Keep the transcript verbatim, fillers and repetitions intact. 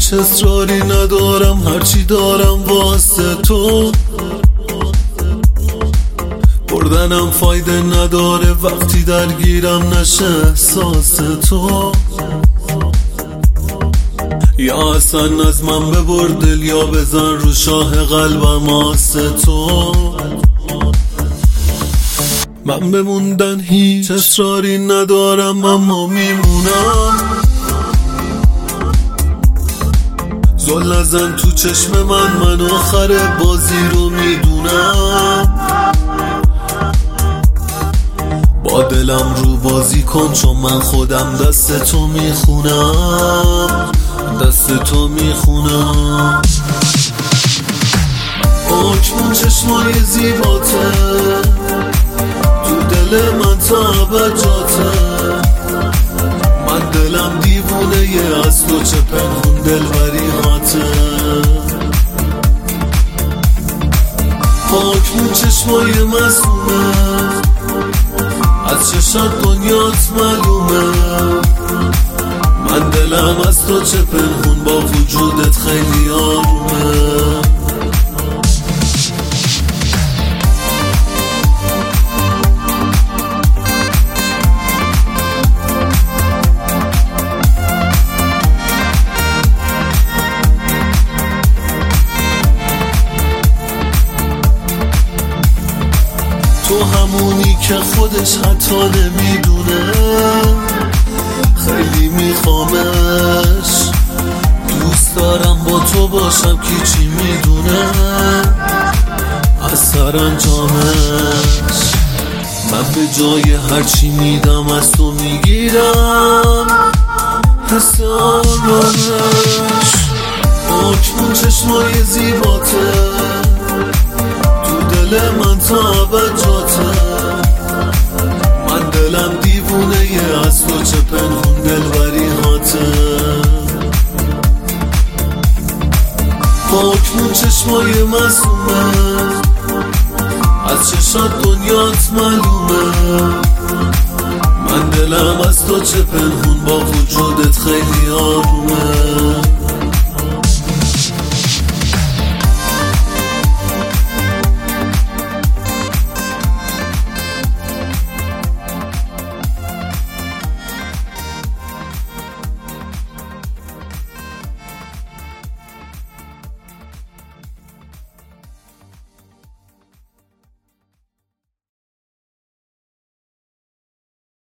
هیچ اصراری ندارم، هرچی دارم واسه تو. بردنم فایده نداره وقتی درگیرم نشه احساس تو. یا اصلا از من ببر دل یا بزن رو شاه قلبم واسه تو. من بموندن هیچ اصراری ندارم اما میمونم. زل نزن تو چشم من، من آخر بازی رو میدونم. با دلم رو بازی کن چون من خودم دست تو میخونم، دست تو میخونم. حکم چشمای زیباته تو دل من تا ابد جاته. من دلم دیوونه یه از تو، چه پنهون دلبریاته. حکم چشمای مظلومه از چشات دنیات معلومه. من دلم از تو چه پنهون با وجودت خیلی آرومه. تو همونی که خودش حتی نمیدونه، خیلی میخوامش. دوست دارم با تو باشم کی چی میدونه از سرانجامش. من به جای هرچی میدم از تو میگیرم حس آرامش. حکم چشمای زیباته دل من تا ابد جاته. من دلم دیوونه یه از تو، چه پنهون دلبریاته. حکم چشمای مظلومه از چشات دنیات معلومه. من دلم از تو چه پنهون با وجودت خیلی آرومه.